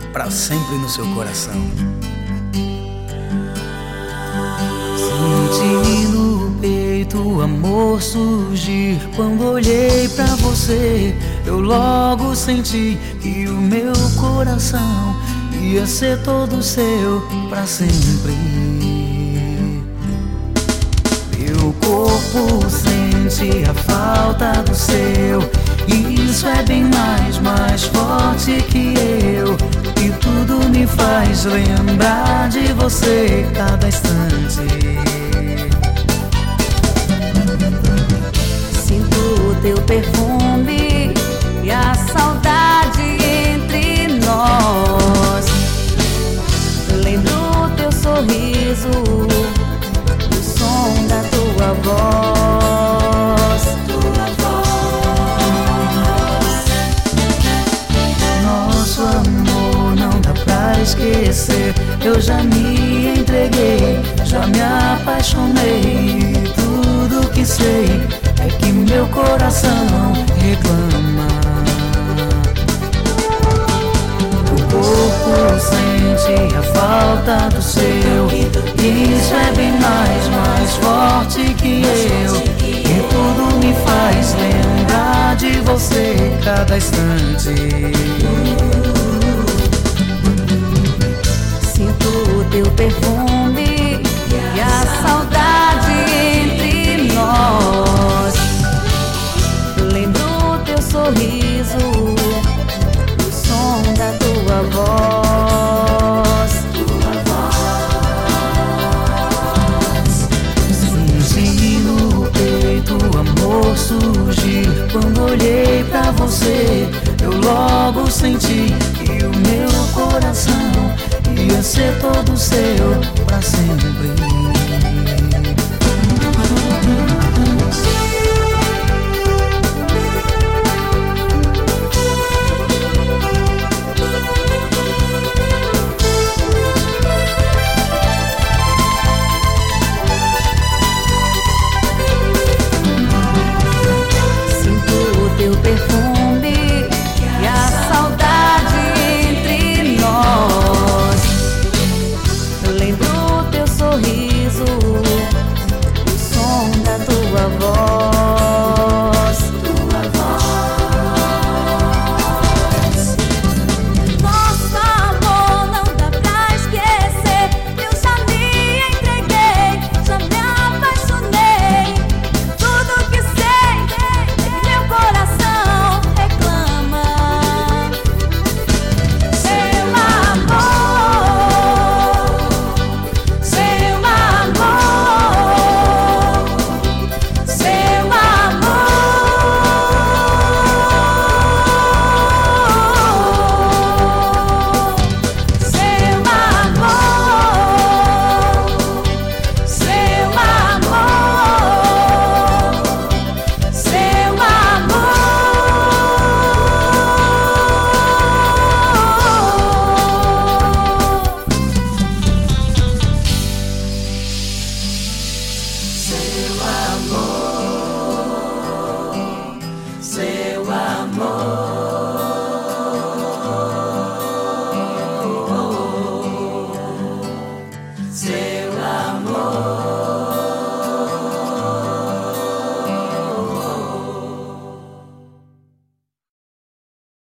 pra sempre no seu coração. Senti no peito o amor surgir. Quando olhei pra você, eu logo senti que o meu coração ia ser todo seu pra sempre. Meu corpo sente a falta do seu, e isso é bem mais forte que eu. E tudo me faz lembrar de você cada instante. Sinto o teu perfume e a saudade entre nós. Lembro o teu sorriso, o som da tua voz. Nosso amor não dá pra esquecer. Eu já me entreguei, já me apaixonei. Tudo que sei é que meu coração reclama. O corpo sente a falta do seu, isso é bem mais forte que eu. E tudo me faz lembrar de você cada instante. Sinto o teu perfume e a saudade entre nós. Lembro o teu sorriso, o som da tua voz. Senti no peito o amor surgir. Quando olhei pra você, eu logo senti que o meu coração ia ser todo seu pra sempre.